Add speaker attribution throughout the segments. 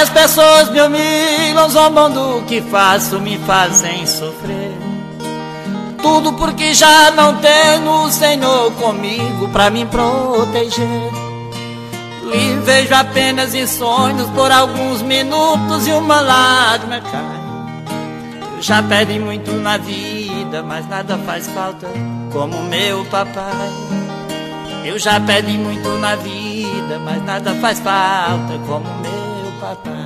Speaker 1: as pessoas me humilham, zombam do que faço, me fazem sofrer. Tudo porque já não tenho o Senhor comigo pra me proteger. Lhe vejo apenas em sonhos por alguns minutos e uma lágrima cai. Eu já perdi muito na vida, mas nada faz falta como meu papai. Eu já perdi muito na vida, mas nada faz falta como meu papai.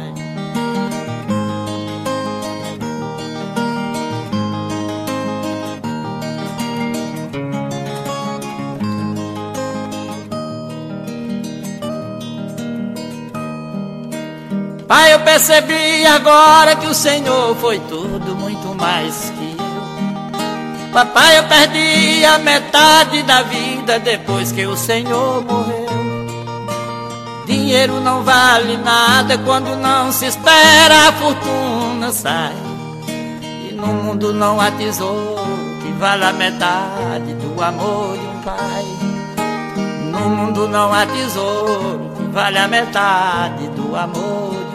Speaker 1: Pai, eu percebi agora que o Senhor foi tudo muito mais que eu. Papai, eu perdi a metade da vida depois que o Senhor morreu. Dinheiro não vale nada quando não se espera, a fortuna sai. E no mundo não há tesouro que vale a metade do amor de um pai. No mundo não há tesouro que vale a metade do amor de um pai.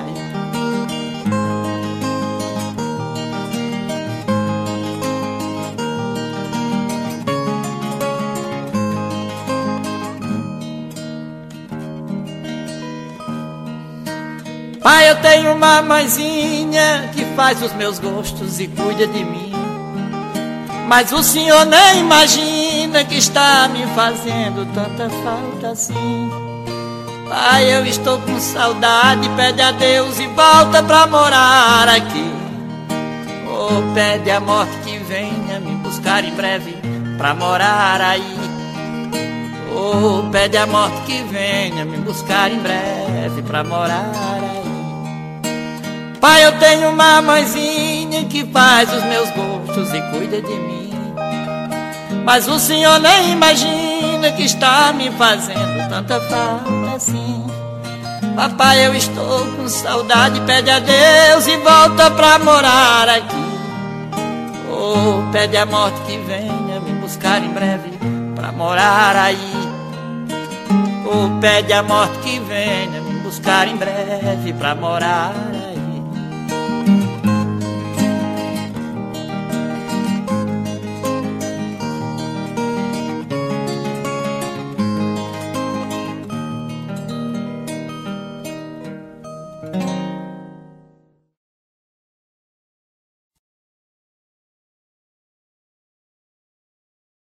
Speaker 1: Pai, eu tenho uma mãezinha que faz os meus gostos e cuida de mim. Mas o Senhor nem imagina que está me fazendo tanta falta assim. Pai, eu estou com saudade, pede a Deus e volta pra morar aqui. Oh, pede a morte que venha me buscar em breve pra morar aí. Oh, pede a morte que venha me buscar em breve pra morar aí. Pai, eu tenho uma mãezinha que faz os meus gostos e cuida de mim. Mas o Senhor nem imagina que está me fazendo tanta falta assim. Papai, eu estou com saudade, pede a Deus e volta pra morar aqui. Oh, pede a morte que venha me buscar em breve pra morar aí. Oh, pede a morte que venha me buscar em breve pra morar aí.